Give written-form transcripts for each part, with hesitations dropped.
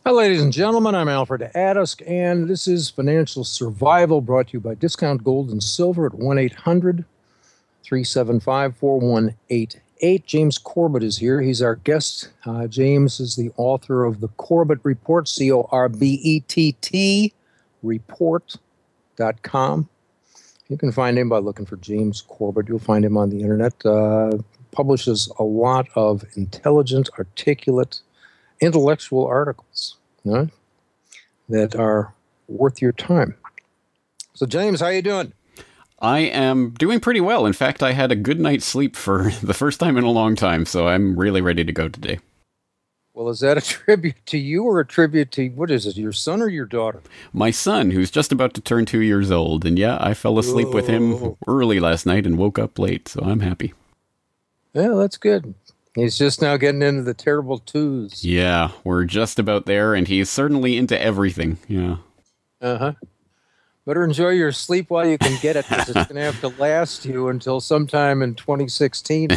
Hi, ladies and gentlemen. I'm Alfred Adask, and this is Financial Survival, brought to you by Discount Gold and Silver at 1-800-375-4188. James Corbett is here. He's our guest. James is the author of the Corbett Report, Corbett, report.com. You can find him by looking for James Corbett. You'll find him on the internet. Publishes a lot of intelligent, articulate, intellectual articles that are worth your time. So, James, how you doing? I am doing pretty well. In fact, I had a good night's sleep for the first time in a long time, so I'm really ready to go today. Well, is that a tribute to you or a tribute to, what is it, your son or your daughter? My son, who's just about to turn 2 years old. And yeah, I fell asleep with him early last night and woke up late, so I'm happy. Yeah, that's good. He's just now getting into the terrible twos. Yeah, we're just about there, and he's certainly into everything. Yeah. Uh-huh. Better enjoy your sleep while you can get it, because it's going to have to last you until sometime in 2016.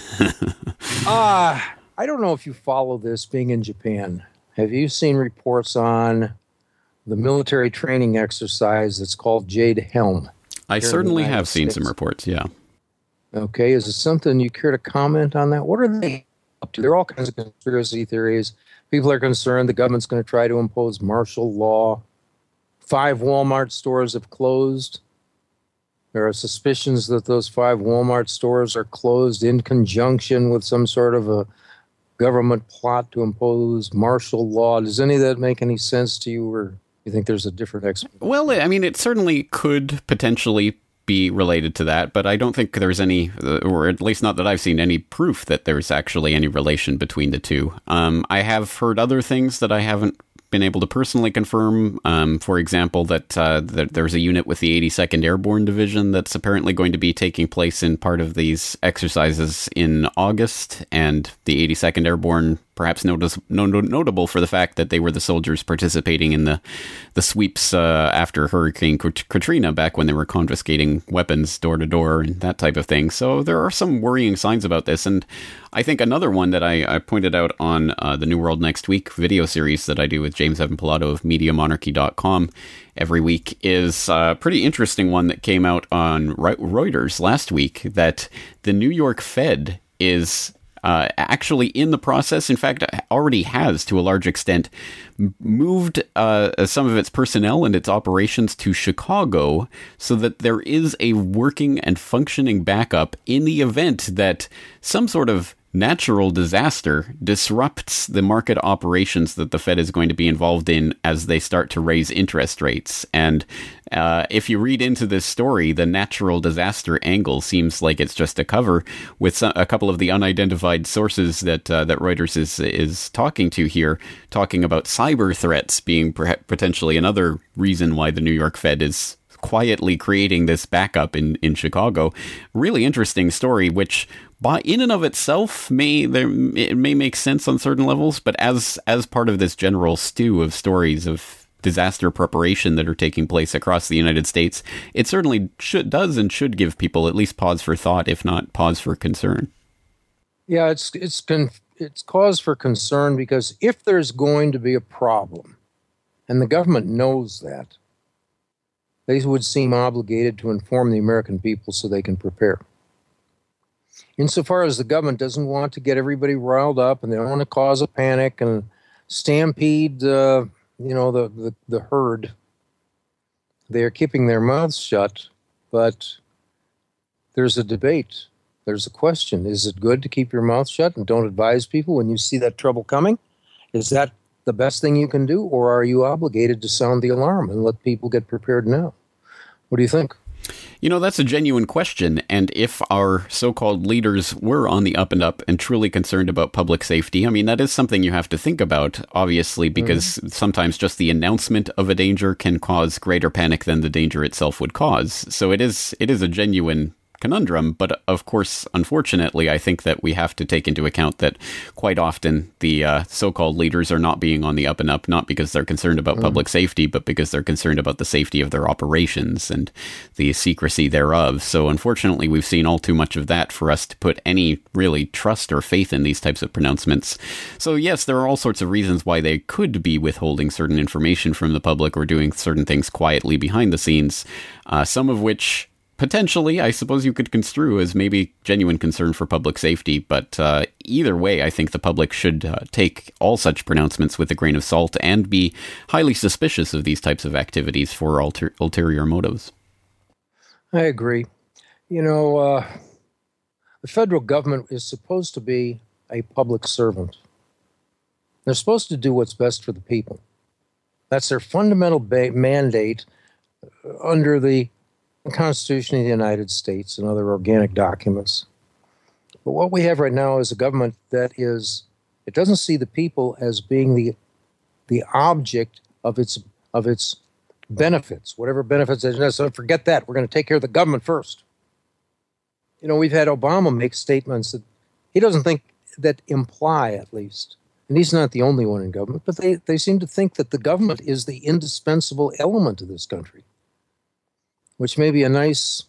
I don't know if you follow this, being in Japan. Have you seen reports on the military training exercise that's called Jade Helm? I certainly have seen some reports, yeah. Okay, is it something you care to comment on that? What are they up to? There are all kinds of conspiracy theories. People are concerned the government's going to try to impose martial law. 5 Walmart stores have closed. There are suspicions that those 5 Walmart stores are closed in conjunction with some sort of a government plot to impose martial law. Does any of that make any sense to you, or you think there's a different explanation? Well, I mean, it certainly could potentially be related to that, but I don't think there's any, or at least not that I've seen any proof that there's actually any relation between the two. I have heard other things that I haven't been able to personally confirm. For example, that there's a unit with the 82nd Airborne Division that's apparently going to be taking place in part of these exercises in August, and the 82nd Airborne perhaps notable for the fact that they were the soldiers participating in the sweeps after Hurricane Katrina, back when they were confiscating weapons door to door and that type of thing. So there are some worrying signs about this. And I think another one that I pointed out on the New World Next Week video series that I do with James Evan Pilato of MediaMonarchy.com every week is a pretty interesting one that came out on Reuters last week, that the New York Fed is actually in the process, in fact, already has to a large extent, moved some of its personnel and its operations to Chicago so that there is a working and functioning backup in the event that some sort of natural disaster disrupts the market operations that the Fed is going to be involved in as they start to raise interest rates. And if you read into this story, the natural disaster angle seems like it's just a cover, with a couple of the unidentified sources that Reuters is talking to here, talking about cyber threats being potentially another reason why the New York Fed is quietly creating this backup in Chicago. Really interesting story, which in and of itself it may make sense on certain levels, but as part of this general stew of stories of disaster preparation that are taking place across the United States, it certainly should give people at least pause for thought, if not pause for concern. Yeah, it's cause for concern, because if there's going to be a problem, and the government knows that, they would seem obligated to inform the American people so they can prepare. Insofar as the government doesn't want to get everybody riled up, and they don't want to cause a panic and stampede, the herd, they are keeping their mouths shut. But there's a debate. There's a question. Is it good to keep your mouth shut and don't advise people when you see that trouble coming? Is that the best thing you can do, or are you obligated to sound the alarm and let people get prepared now? What do you think? You know, that's a genuine question, and if our so-called leaders were on the up and up and truly concerned about public safety, I mean, that is something you have to think about, obviously, because sometimes just the announcement of a danger can cause greater panic than the danger itself would cause. So it is a genuine conundrum. But of course, unfortunately, I think that we have to take into account that quite often the so-called leaders are not being on the up and up, not because they're concerned about public safety, but because they're concerned about the safety of their operations and the secrecy thereof. So unfortunately, we've seen all too much of that for us to put any really trust or faith in these types of pronouncements. So yes, there are all sorts of reasons why they could be withholding certain information from the public or doing certain things quietly behind the scenes, some of which potentially, I suppose you could construe as maybe genuine concern for public safety, but either way, I think the public should take all such pronouncements with a grain of salt and be highly suspicious of these types of activities for ulterior motives. I agree. The federal government is supposed to be a public servant. They're supposed to do what's best for the people. That's their fundamental mandate under the Constitution of the United States and other organic documents. But what we have right now is a government it doesn't see the people as being the object of its benefits, whatever benefits it has. So forget that. We're going to take care of the government first. We've had Obama make statements that he doesn't think that imply, at least, and he's not the only one in government, but they seem to think that the government is the indispensable element of this country, which may be a nice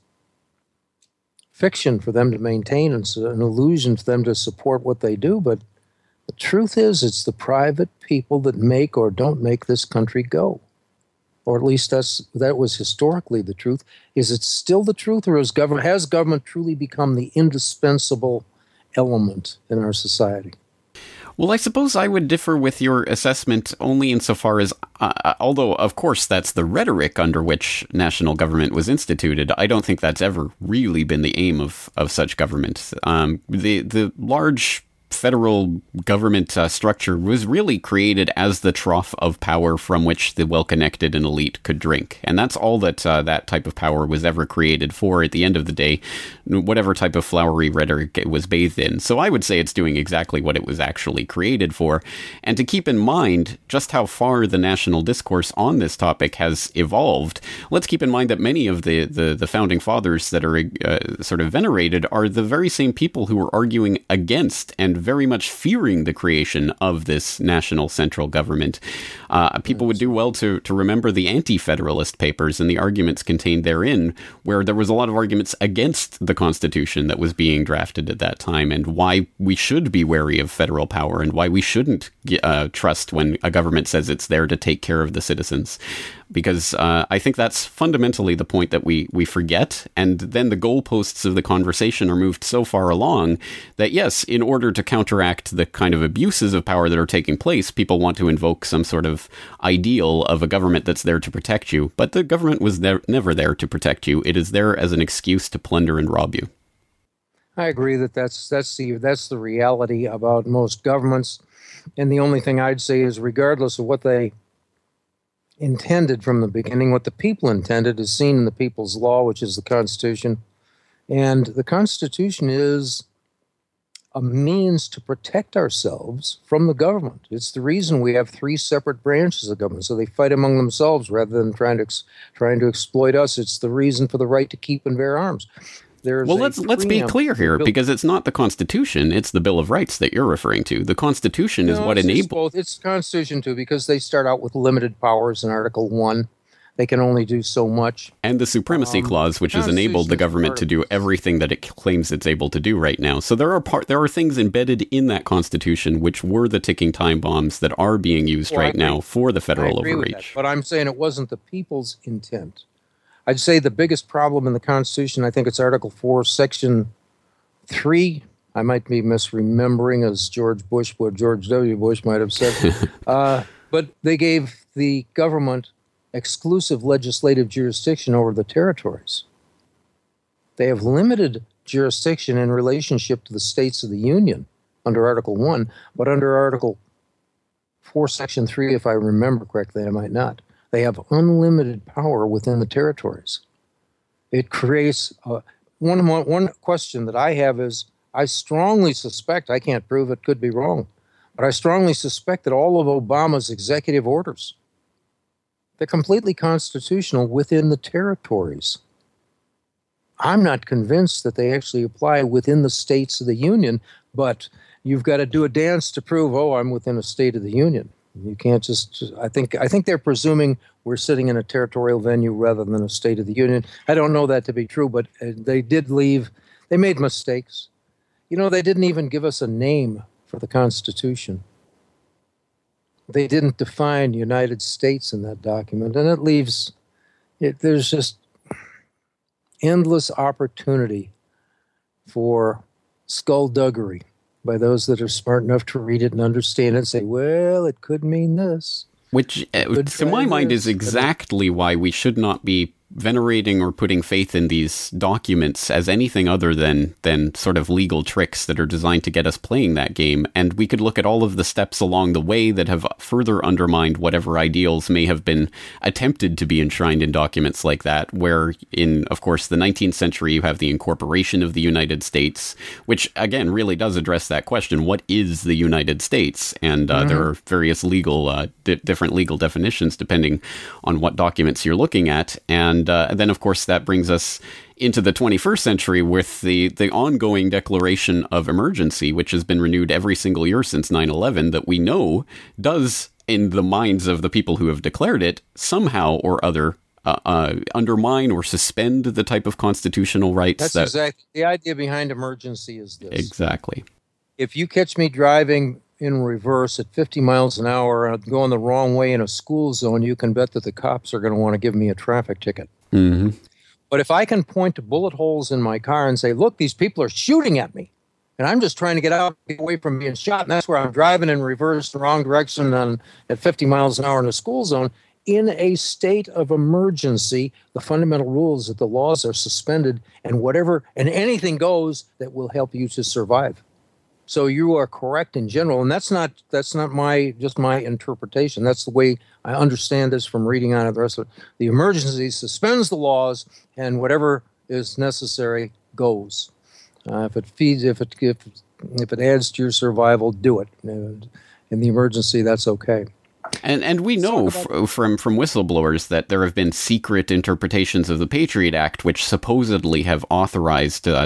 fiction for them to maintain and an illusion for them to support what they do. But the truth is, it's the private people that make or don't make this country go. Or at least that was historically the truth. Is it still the truth, or has government truly become the indispensable element in our society? Well, I suppose I would differ with your assessment only insofar as, although, of course, that's the rhetoric under which national government was instituted, I don't think that's ever really been the aim of such government. The large federal government structure was really created as the trough of power from which the well-connected and elite could drink. And that's all that that type of power was ever created for at the end of the day, whatever type of flowery rhetoric it was bathed in. So I would say it's doing exactly what it was actually created for. And to keep in mind just how far the national discourse on this topic has evolved, let's keep in mind that many of the founding fathers that are sort of venerated are the very same people who were arguing against and very much fearing the creation of this national central government. People would do well to remember the Anti-Federalist Papers and the arguments contained therein, where there was a lot of arguments against the Constitution that was being drafted at that time, and why we should be wary of federal power and why we shouldn't trust when a government says it's there to take care of the citizens. Because I think that's fundamentally the point that we forget, and then the goalposts of the conversation are moved so far along that, yes, in order to counteract the kind of abuses of power that are taking place, people want to invoke some sort of ideal of a government that's there to protect you, but the government was never there to protect you. It is there as an excuse to plunder and rob you. I agree that that's the reality about most governments, and the only thing I'd say is, regardless of what they intended from the beginning, what the people intended is seen in the people's law, which is the Constitution. And the Constitution is a means to protect ourselves from the government. It's the reason we have three separate branches of government, so they fight among themselves rather than trying to exploit us. It's the reason for the right to keep and bear arms. Let's be clear here, because it's not the Constitution, it's the Bill of Rights that you're referring to. The Constitution is what enables... It's the Constitution, too, because they start out with limited powers in Article 1. They can only do so much. And the Supremacy Clause, which has enabled the government to do everything that it claims it's able to do right now. So there are things embedded in that Constitution which were the ticking time bombs that are being used right now for the federal overreach. But I'm saying it wasn't the people's intent. I'd say the biggest problem in the Constitution, I think it's Article 4, Section 3. I might be misremembering, as George W. Bush might have said. But they gave the government exclusive legislative jurisdiction over the territories. They have limited jurisdiction in relationship to the states of the Union under Article 1, but under Article 4, Section 3, if I remember correctly, I might not. They have unlimited power within the territories. It creates one question that I have is, I strongly suspect, I can't prove it, could be wrong, but I strongly suspect that all of Obama's executive orders, they're completely constitutional within the territories. I'm not convinced that they actually apply within the states of the Union, but you've got to do a dance to prove, oh, I'm within a state of the Union. You can't just, I think they're presuming we're sitting in a territorial venue rather than a state of the Union. I don't know that to be true, but they did leave, they made mistakes. You know, they didn't even give us a name for the Constitution. They didn't define United States in that document, and it leaves, there's just endless opportunity for skullduggery by those that are smart enough to read it and understand it and say, well, it could mean this. Which, to my mind, is exactly why we should not be venerating or putting faith in these documents as anything other than sort of legal tricks that are designed to get us playing that game. And we could look at all of the steps along the way that have further undermined whatever ideals may have been attempted to be enshrined in documents like that, where in, of course, the 19th century, you have the incorporation of the United States, which, again, really does address that question. What is the United States? And there are various legal, different legal definitions depending on what documents you're looking at. And then, of course, that brings us into the 21st century with the ongoing declaration of emergency, which has been renewed every single year since 9/11, that we know does, in the minds of the people who have declared it, somehow or other undermine or suspend the type of constitutional rights. That's exactly the idea behind emergency is this. Exactly. If you catch me driving in reverse at 50 miles an hour and going the wrong way in a school zone, you can bet that the cops are going to want to give me a traffic ticket. Mm-hmm. But if I can point to bullet holes in my car and say, look, these people are shooting at me, and I'm just trying to get out, get away from being shot, and that's where I'm driving in reverse, the wrong direction at 50 miles an hour in a school zone, in a state of emergency, the fundamental rule is that the laws are suspended and anything goes that will help you to survive. So you are correct in general, and that's not my interpretation. That's the way I understand this from reading on it. The rest of it, the emergency suspends the laws, and whatever is necessary goes. If it adds to your survival, do it. And in the emergency, that's okay. And we know from whistleblowers that there have been secret interpretations of the Patriot Act, which supposedly have authorized the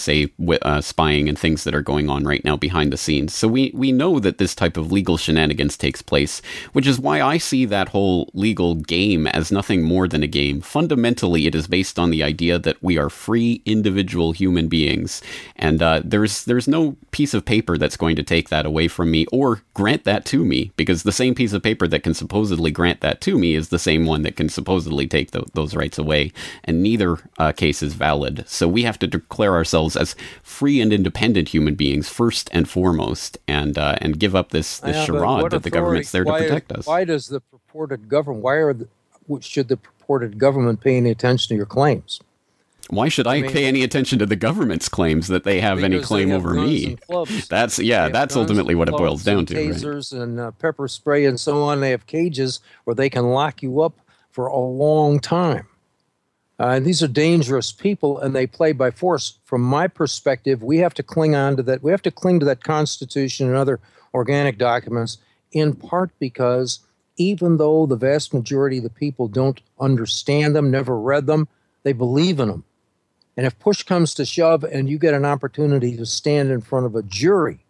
NSA spying and things that are going on right now behind the scenes. So we know that this type of legal shenanigans takes place, which is why I see that whole legal game as nothing more than a game. Fundamentally, it is based on the idea that we are free individual human beings, and there's no piece of paper that's going to take that away from me or grant that to me, because the same piece of paper that can supposedly grant that to me is the same one that can supposedly take those rights away, and neither case is valid. So we have to declare ourselves as free and independent human beings first and foremost, and give up this charade that the government's there to protect us. Why does the purported government? Should the purported government pay any attention to your claims? Why should I pay any attention to the government's claims that they have any claim over me? That's ultimately what it boils down to. Tasers and pepper spray and so on. They have cages where they can lock you up for a long time. And these are dangerous people, and they play by force. From my perspective, we have to cling on to that. We have to cling to that Constitution and other organic documents, in part because even though the vast majority of the people don't understand them, never read them, they believe in them. And if push comes to shove and you get an opportunity to stand in front of a jury,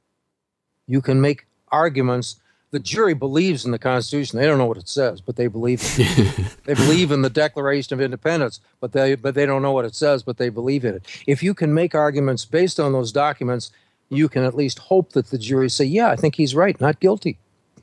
you can make arguments. The jury believes in the Constitution. They don't know what it says, but they believe it. They believe in the Declaration of Independence, but they don't know what it says, but they believe in it. If you can make arguments based on those documents, you can at least hope that the jury say, yeah, I think he's right, not guilty.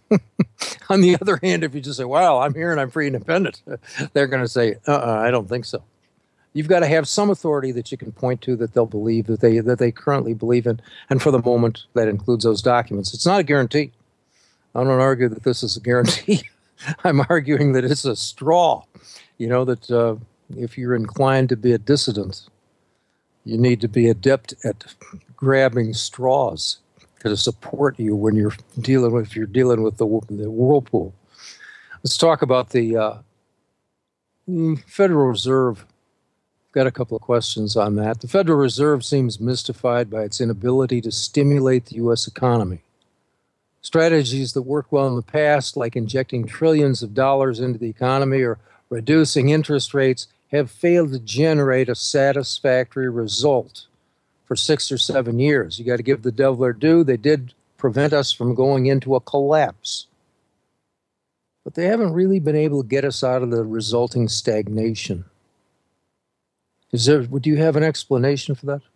On the other hand, if you just say, well, I'm here and I'm free and independent, they're going to say, I don't think so. You've got to have some authority that you can point to that they'll believe, that they currently believe in. And for the moment, that includes those documents. It's not a guarantee. I don't argue that this is a guarantee. I'm arguing that it's a straw. You know, that if you're inclined to be a dissident, you need to be adept at grabbing straws to support you when you're dealing with the whirlpool. Let's talk about the Federal Reserve. I've got a couple of questions on that. The Federal Reserve seems mystified by its inability to stimulate the U.S. economy. Strategies that worked well in the past, like injecting trillions of dollars into the economy or reducing interest rates, have failed to generate a satisfactory result for 6 or 7 years. You got to give the devil their due. They did prevent us from going into a collapse. But they haven't really been able to get us out of the resulting stagnation. Would you have an explanation for that?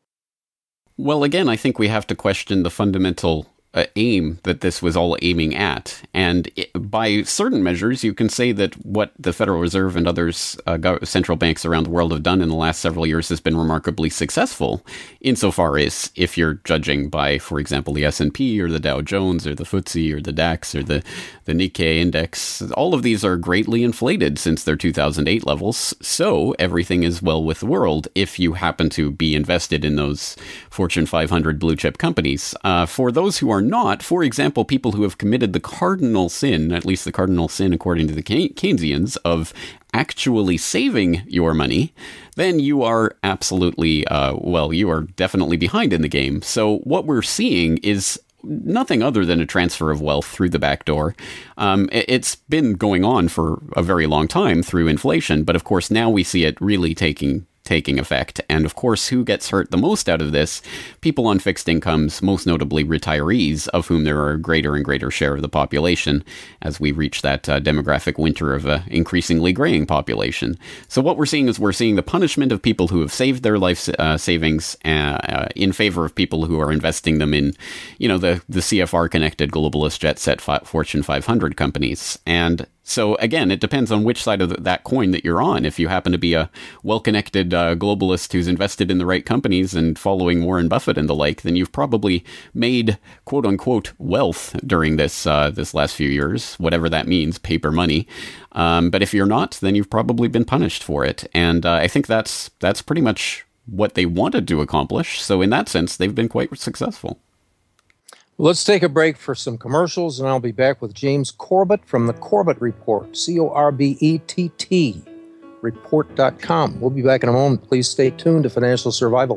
Well, again, I think we have to question the fundamental aim that this was all aiming at. And by certain measures, you can say that what the Federal Reserve and others, central banks around the world have done in the last several years has been remarkably successful, insofar as if you're judging by, for example, the S&P or the Dow Jones or the FTSE or the DAX or the Nikkei index. All of these are greatly inflated since their 2008 levels, so everything is well with the world if you happen to be invested in those Fortune 500 blue chip companies. For those who are not, for example, people who have committed the cardinal sin, at least the cardinal sin according to the Keynesians, of actually saving your money, then you are absolutely, you are definitely behind in the game. So what we're seeing is nothing other than a transfer of wealth through the back door. It's been going on for a very long time through inflation, but of course now we see it really taking effect. And of course, who gets hurt the most out of this? People on fixed incomes, most notably retirees, of whom there are a greater and greater share of the population as we reach that demographic winter of an increasingly graying population. So what we're seeing is the punishment of people who have saved their life savings in favor of people who are investing them in, the CFR-connected globalist jet set Fortune 500 companies. And so again, it depends on which side of that coin that you're on. If you happen to be a well-connected globalist who's invested in the right companies and following Warren Buffett and the like, then you've probably made quote-unquote wealth during this last few years, whatever that means, paper money. But if you're not, then you've probably been punished for it. And I think that's pretty much what they wanted to accomplish. So in that sense, they've been quite successful. Let's take a break for some commercials, and I'll be back with James Corbett from the Corbett Report, Corbett, report.com. We'll be back in a moment. Please stay tuned to Financial Survival.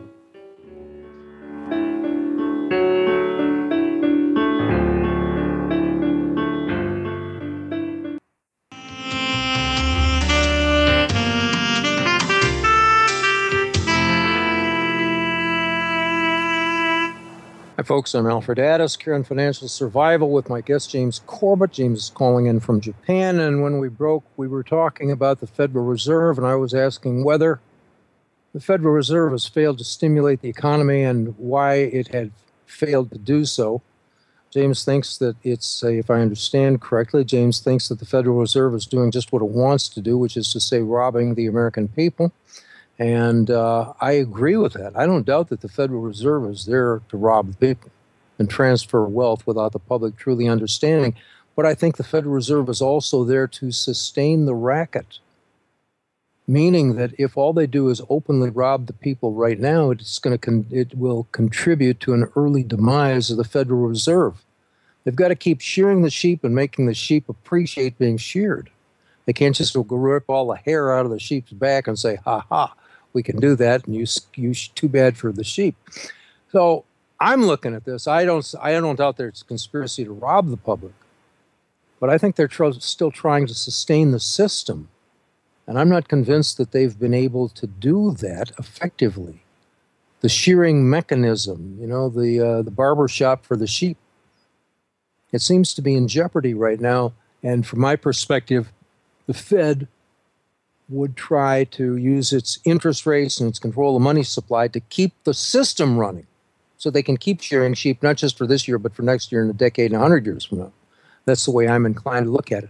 Hi, folks. I'm Alfred Addis here on Financial Survival with my guest, James Corbett. James is calling in from Japan, and when we broke, we were talking about the Federal Reserve, and I was asking whether the Federal Reserve has failed to stimulate the economy and why it had failed to do so. James thinks that if I understand correctly, James thinks that the Federal Reserve is doing just what it wants to do, which is to say robbing the American people. And I agree with that. I don't doubt that the Federal Reserve is there to rob the people and transfer wealth without the public truly understanding. But I think the Federal Reserve is also there to sustain the racket, meaning that if all they do is openly rob the people right now, it will contribute to an early demise of the Federal Reserve. They've got to keep shearing the sheep and making the sheep appreciate being sheared. They can't just go rip all the hair out of the sheep's back and say, ha ha, we can do that, and you too bad for the sheep. So I'm looking at this. I don't doubt there's a conspiracy to rob the public, but I think they're still trying to sustain the system, and I'm not convinced that they've been able to do that effectively. The shearing mechanism, the barber shop for the sheep, it seems to be in jeopardy right now. And from my perspective, the Fed would try to use its interest rates and its control of money supply to keep the system running so they can keep shearing sheep, not just for this year, but for next year and a decade and 100 years from now. That's the way I'm inclined to look at it.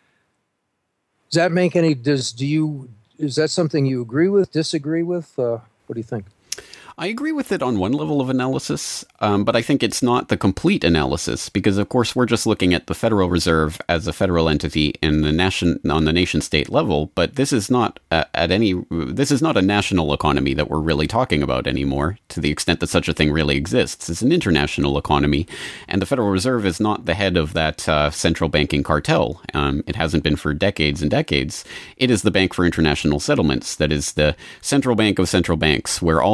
Does that make any, is that something you agree with, disagree with? What do you think? I agree with it on one level of analysis, but I think it's not the complete analysis because, of course, we're just looking at the Federal Reserve as a federal entity on the nation-state level. But this is not this is not a national economy that we're really talking about anymore, to the extent that such a thing really exists. It's an international economy, and the Federal Reserve is not the head of that central banking cartel. It hasn't been for decades and decades. It is the Bank for International Settlements, that is the central bank of central banks, where all the central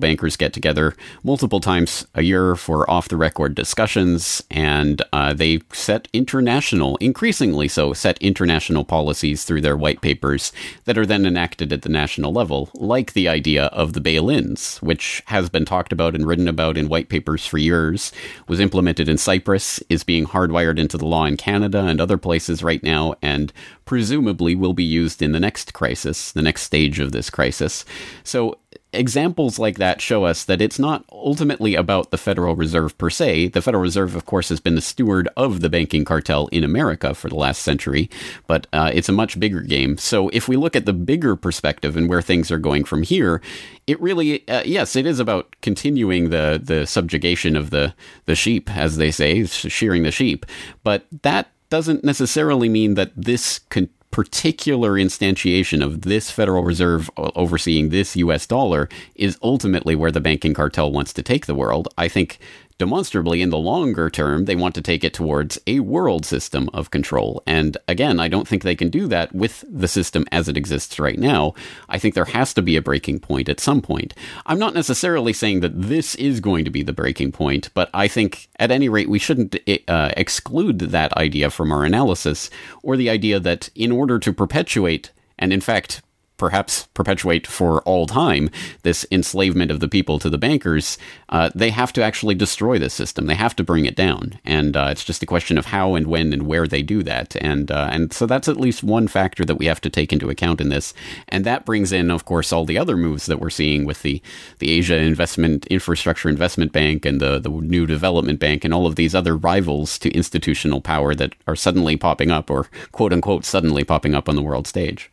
bankers get together multiple times a year for off-the-record discussions, and they increasingly so, set international policies through their white papers that are then enacted at the national level, like the idea of the bail-ins, which has been talked about and written about in white papers for years, was implemented in Cyprus, is being hardwired into the law in Canada and other places right now, and presumably will be used in the next crisis, the next stage of this crisis. So examples like that show us that it's not ultimately about the Federal Reserve per se. The Federal Reserve, of course, has been the steward of the banking cartel in America for the last century, but it's a much bigger game. So if we look at the bigger perspective and where things are going from here, it really, yes, it is about continuing the subjugation of the sheep, as they say, shearing the sheep, but that doesn't necessarily mean that this particular instantiation of this Federal Reserve overseeing this US dollar is ultimately where the banking cartel wants to take the world. I think demonstrably in the longer term, they want to take it towards a world system of control. And again, I don't think they can do that with the system as it exists right now. I think there has to be a breaking point at some point. I'm not necessarily saying that this is going to be the breaking point, but I think at any rate, we shouldn't exclude that idea from our analysis, or the idea that in order to perpetuate, and in fact, perhaps perpetuate for all time, this enslavement of the people to the bankers, they have to actually destroy this system. They have to bring it down. And it's just a question of how and when and where they do that. And so that's at least one factor that we have to take into account in this. And that brings in, of course, all the other moves that we're seeing with the Asia Infrastructure Investment Bank and the New Development Bank and all of these other rivals to institutional power that are suddenly popping up, or quote unquote suddenly popping up on the world stage.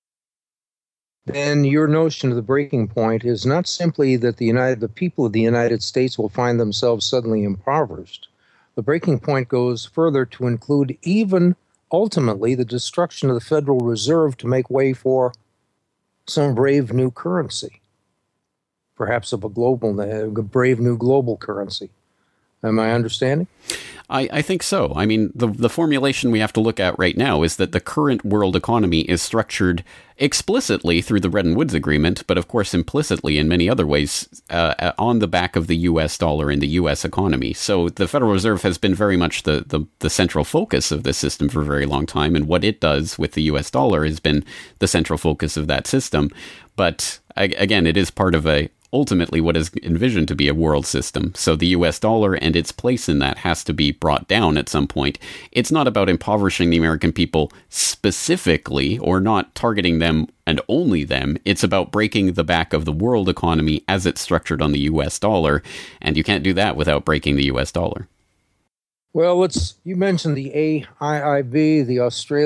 Then your notion of the breaking point is not simply that the people of the United States will find themselves suddenly impoverished. The breaking point goes further to include even ultimately the destruction of the Federal Reserve to make way for some brave new currency, perhaps of a brave new global currency. Am I understanding? I think so. I mean, the formulation we have to look at right now is that the current world economy is structured explicitly through the Bretton Woods Agreement, but of course implicitly in many other ways on the back of the U.S. dollar and the U.S. economy. So the Federal Reserve has been very much the central focus of this system for a very long time, and what it does with the U.S. dollar has been the central focus of that system. But again, it is part of ultimately what is envisioned to be a world system. So the US dollar and its place in that has to be brought down at some point. It's not about impoverishing the American people specifically, or not targeting them and only them. It's about breaking the back of the world economy as it's structured on the US dollar. And you can't do that without breaking the US dollar. Well, you mentioned the AIIB, the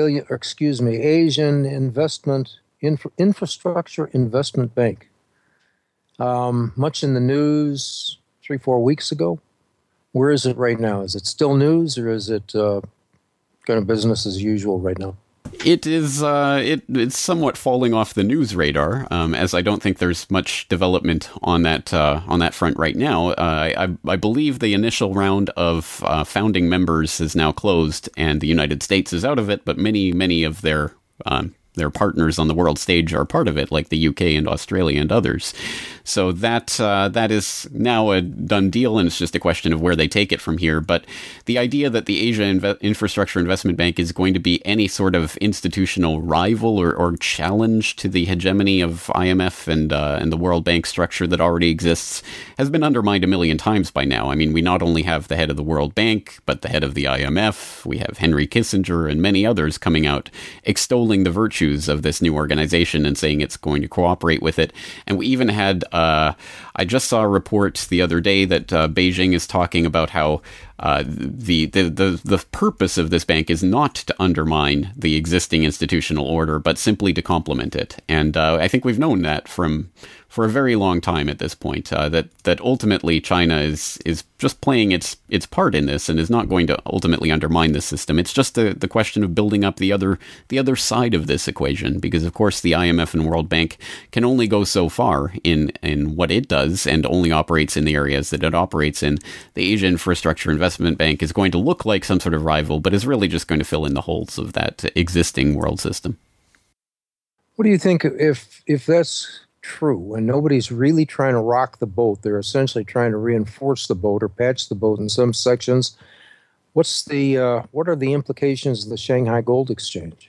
Asian Infrastructure Investment Bank. Much in the news 3-4 weeks ago. Where is it right now? Is it still news, or is it kind of business as usual right now? It is. It's somewhat falling off the news radar, as I don't think there's much development on that front right now. I believe the initial round of founding members is now closed, and the United States is out of it. But many of their partners on the world stage are part of it, like the UK and Australia and others. So that is now a done deal, and it's just a question of where they take it from here. But the idea that the Asia Infrastructure Investment Bank is going to be any sort of institutional rival or challenge to the hegemony of IMF and the World Bank structure that already exists has been undermined a million times by now. I mean, we not only have the head of the World Bank, but the head of the IMF. We have Henry Kissinger and many others coming out extolling the virtues of this new organization and saying it's going to cooperate with it. And we even had I just saw a report the other day that Beijing is talking about how the purpose of this bank is not to undermine the existing institutional order, but simply to complement it. And I think we've known that for a very long time at this point, that ultimately China is just playing its part in this and is not going to ultimately undermine the system. It's just the question of building up the other side of this equation, because of course the IMF and World Bank can only go so far in what it does and only operates in the areas that it operates in. The Asia Infrastructure Investment Bank is going to look like some sort of rival, but is really just going to fill in the holes of that existing world system. What do you think if that's true and nobody's really trying to rock the boat, they're essentially trying to reinforce the boat or patch the boat in some sections. What are the implications of the Shanghai Gold Exchange?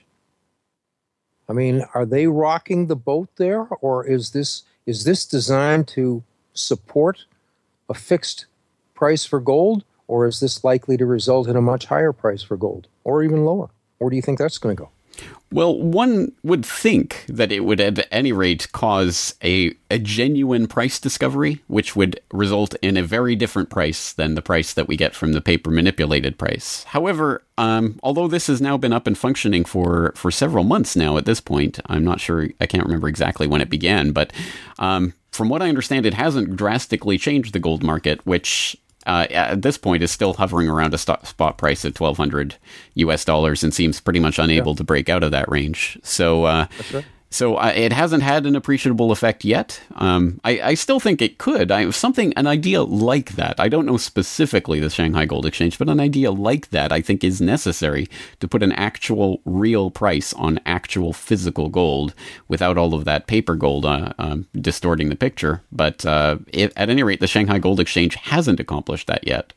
I mean, are they rocking the boat there, or is this designed to support a fixed price for gold, or is this likely to result in a much higher price for gold, or even lower? Where do you think that's going to go? Well, one would think that it would at any rate cause a genuine price discovery, which would result in a very different price than the price that we get from the paper manipulated price. However, although this has now been up and functioning for several months now at this point, I'm not sure, I can't remember exactly when it began, but from what I understand, it hasn't drastically changed the gold market, which at this point is still hovering around a spot price of $1,200 and seems pretty much unable to break out of that range. So, That's right. so it hasn't had an appreciable effect yet. I still think it could. An idea like that. I don't know specifically the Shanghai Gold Exchange, but an idea like that I think is necessary to put an actual real price on actual physical gold without all of that paper gold distorting the picture. But at any rate, the Shanghai Gold Exchange hasn't accomplished that yet.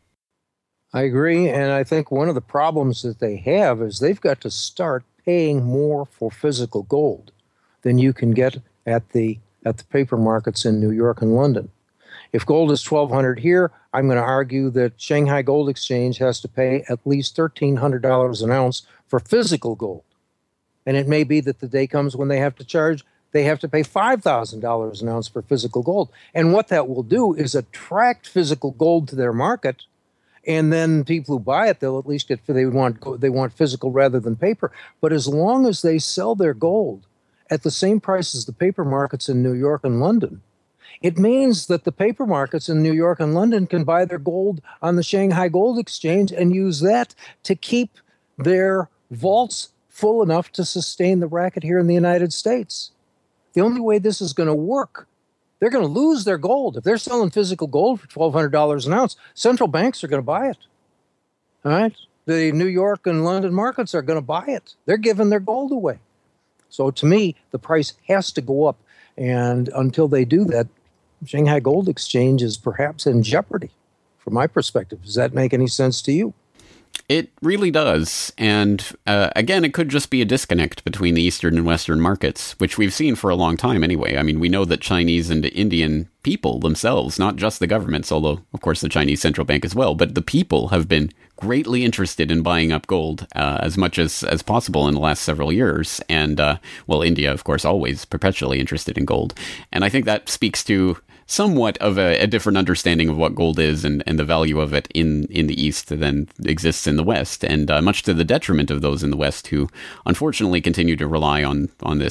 I agree, and I think one of the problems that they have is they've got to start paying more for physical gold than you can get at the paper markets in New York and London. If gold is $1,200 here, I'm going to argue that Shanghai Gold Exchange has to pay at least $1,300 an ounce for physical gold. And it may be that the day comes when they have to pay $5,000 an ounce for physical gold. And what that will do is attract physical gold to their market. And then people who buy it, they'll at least they want physical rather than paper. But as long as they sell their gold at the same price as the paper markets in New York and London, it means that the paper markets in New York and London can buy their gold on the Shanghai Gold Exchange and use that to keep their vaults full enough to sustain the racket here in the United States. The only way this is going to work, they're going to lose their gold. If they're selling physical gold for $1,200 an ounce, central banks are going to buy it. All right? The New York and London markets are going to buy it. They're giving their gold away. So to me, the price has to go up. And until they do that, Shanghai Gold Exchange is perhaps in jeopardy, from my perspective. Does that make any sense to you? It really does. And again, it could just be a disconnect between the Eastern and Western markets, which we've seen for a long time anyway. I mean, we know that Chinese and Indian people themselves, not just the governments, although, of course, the Chinese central bank as well, but the people have been greatly interested in buying up gold as much as possible in the last several years. And, India, of course, always perpetually interested in gold. And I think that speaks to somewhat of a different understanding of what gold is and the value of it in the East than exists in the West, and much to the detriment of those in the West who unfortunately continue to rely on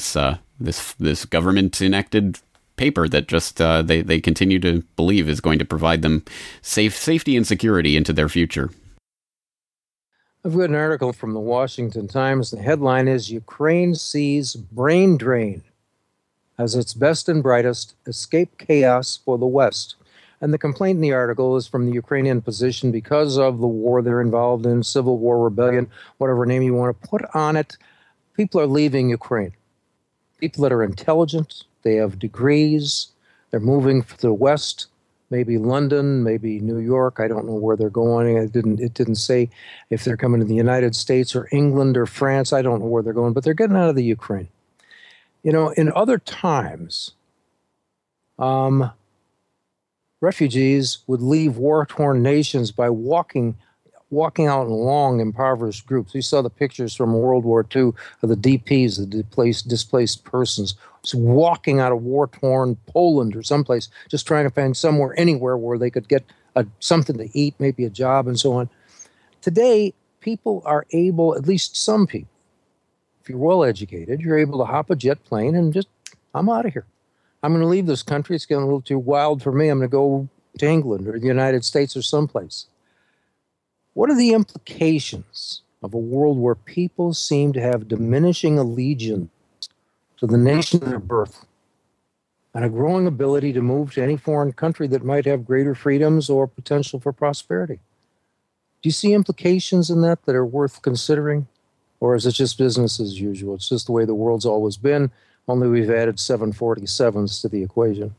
this government enacted paper that just they continue to believe is going to provide them safety and security into their future. I've got an article from the Washington Times. The headline is Ukraine Sees Brain Drain as its best and brightest escape chaos for the West. And the complaint in the article is from the Ukrainian position because of the war they're involved in, civil war, rebellion, whatever name you want to put on it. People are leaving Ukraine. People that are intelligent, they have degrees, they're moving to the West, maybe London, maybe New York. I don't know where they're going. It didn't say if they're coming to the United States or England or France. I don't know where they're going, but they're getting out of the Ukraine. You know, in other times, refugees would leave war-torn nations by walking out in long, impoverished groups. We saw the pictures from World War II of the DPs, the displaced persons, just walking out of war-torn Poland or someplace, just trying to find anywhere where they could get something to eat, maybe a job and so on. Today, people are able, at least some people, if you're well educated, you're able to hop a jet plane and I'm out of here. I'm going to leave this country. It's getting a little too wild for me. I'm going to go to England or the United States or someplace. What are the implications of a world where people seem to have diminishing allegiance to the nation of their birth and a growing ability to move to any foreign country that might have greater freedoms or potential for prosperity? Do you see implications in that are worth considering? Or is it just business as usual? It's just the way the world's always been. Only we've added 747s to the equation.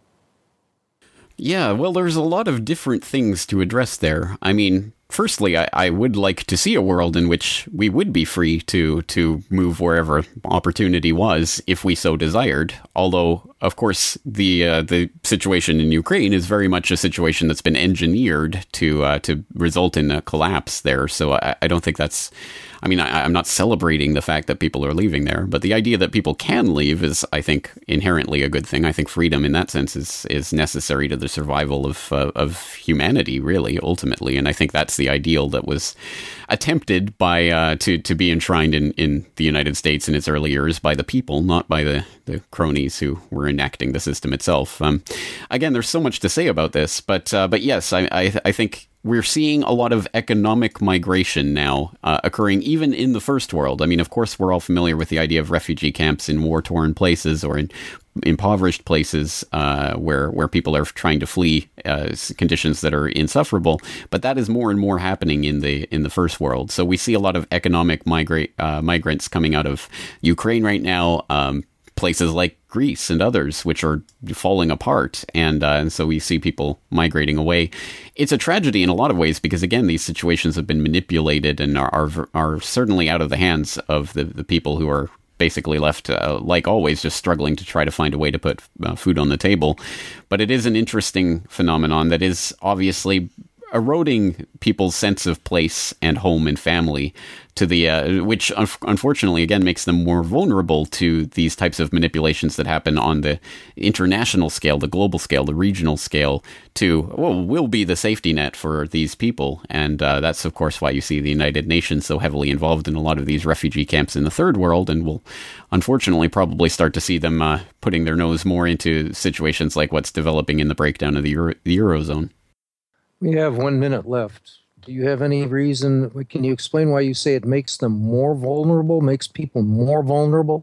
Yeah, well, there's a lot of different things to address there. I mean, firstly, I would like to see a world in which we would be free to move wherever opportunity was, if we so desired. Although, of course, the situation in Ukraine is very much a situation that's been engineered to result in a collapse there. So I don't think that's. I mean, I'm not celebrating the fact that people are leaving there, but the idea that people can leave is, I think, inherently a good thing. I think freedom in that sense is necessary to the survival of humanity, really, ultimately. And I think that's the ideal that was attempted by to be enshrined in the United States in its early years by the people, not by the cronies who were enacting the system itself. Again, there's so much to say about this, but yes, I think we're seeing a lot of economic migration now occurring even in the first world. I mean, of course, we're all familiar with the idea of refugee camps in war-torn places or in impoverished places where people are trying to flee conditions that are insufferable. But that is more and more happening in the first world. So we see a lot of economic migrants coming out of Ukraine right now. Places like Greece and others, which are falling apart, and so we see people migrating away. It's a tragedy in a lot of ways because, again, these situations have been manipulated and are certainly out of the hands of the people who are basically left, like always, just struggling to try to find a way to put food on the table. But it is an interesting phenomenon that is obviously eroding people's sense of place and home and family to the which unfortunately again makes them more vulnerable to these types of manipulations that happen on the international scale, the global scale, the regional scale, will be the safety net for these people. And that's of course why you see the United Nations so heavily involved in a lot of these refugee camps in the third world, and we'll unfortunately probably start to see them putting their nose more into situations like what's developing in the breakdown of the Eurozone. We have 1 minute left. Do you have any reason? Can you explain why you say it makes them more vulnerable, makes people more vulnerable?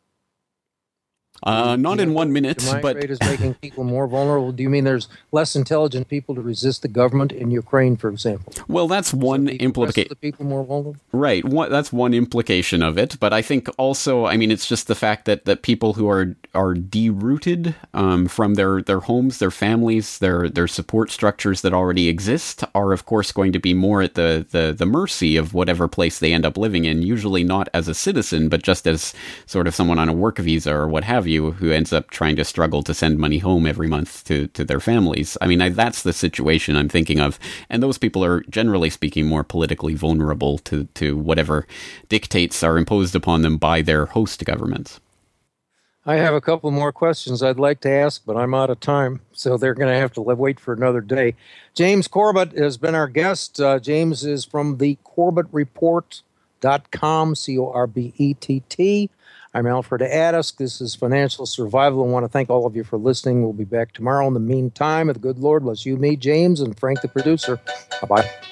Not in 1 minute, but rate is making people more vulnerable. Do you mean there's less intelligent people to resist the government in Ukraine, for example? Well, that's one implication. The people more vulnerable, right? That's one implication of it. But I think also, I mean, it's just the fact that people who are derooted from their homes, their families, their support structures that already exist are, of course, going to be more at the mercy of whatever place they end up living in. Usually not as a citizen, but just as sort of someone on a work visa or what have you, who ends up trying to struggle to send money home every month to their families. I mean, that's the situation I'm thinking of. And those people are, generally speaking, more politically vulnerable to whatever dictates are imposed upon them by their host governments. I have a couple more questions I'd like to ask, but I'm out of time, so they're going to have to wait for another day. James Corbett has been our guest. James is from the CorbettReport.com, CORBETT. I'm Alfred Addisk. This is Financial Survival. I want to thank all of you for listening. We'll be back tomorrow. In the meantime, the good Lord bless you, me, James, and Frank, the producer. Bye-bye.